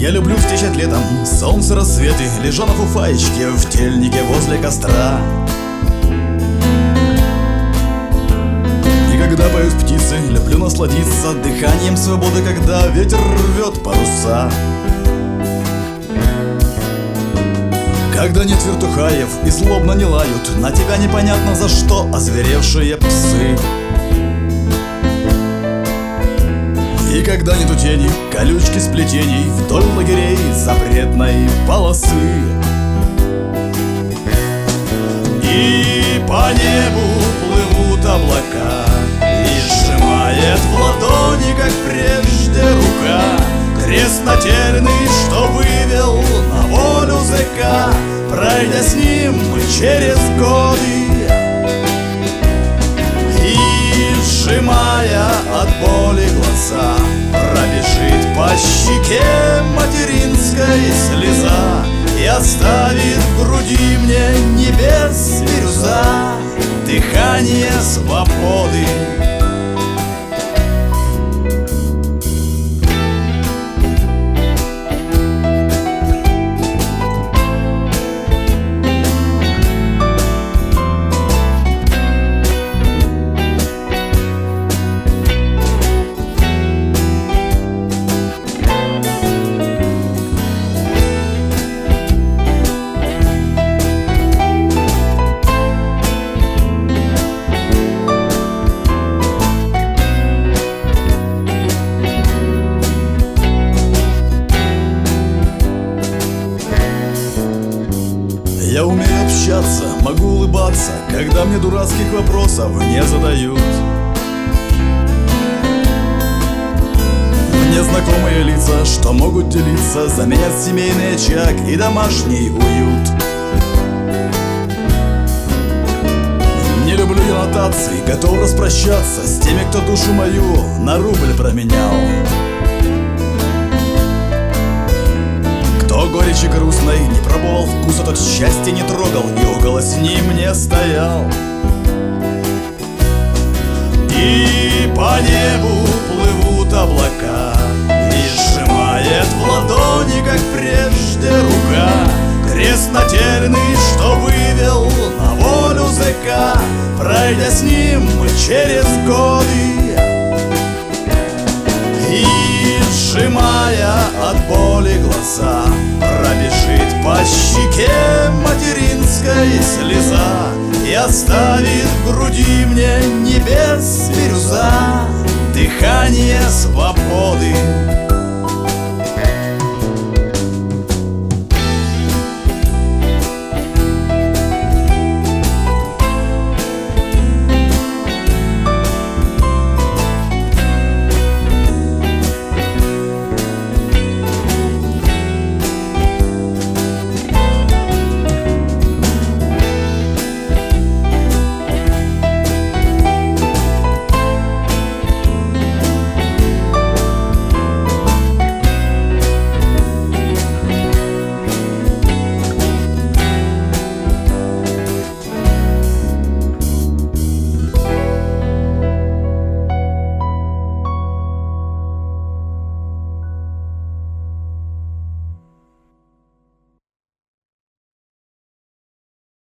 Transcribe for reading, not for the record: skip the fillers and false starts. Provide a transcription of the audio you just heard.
Я люблю встречать летом солнце, рассветы, лежа на фуфаечке в тельнике возле костра. И когда поют птицы, люблю насладиться дыханием свободы, когда ветер рвет паруса. Когда нет вертухаев и злобно не лают на тебя непонятно за что озверевшие псы. И когда нету тени, колючки сплетений вдоль лагерей запретной полосы. И по небу плывут облака, и сжимает в ладони, как прежде, рука крест нательный, что вывел на волю зэка, пройдя с ним через годы. И сжимая от боли глаза, пробежит по щеке материнской слеза и оставит в груди мне небес бирюза, дыхание свободы. Я умею общаться, могу улыбаться, когда мне дурацких вопросов не задают. Мне знакомые лица, что могут делиться, заменят семейный очаг и домашний уют. Не люблю я нотаций, готов распрощаться с теми, кто душу мою на рубль променял. Кто горечи грустной не пробовал вкуса, тот счастья не трогал и около с ним не стоял. И по небу плывут облака, и сжимает в ладони, как прежде, рука крест нательный, что вывел на волю зэка, пройдя с ним через годы. И сжимая от боли глаза, пробежит по щеке материнской слеза и оставит в груди мне небес бирюза, дыхание свободы.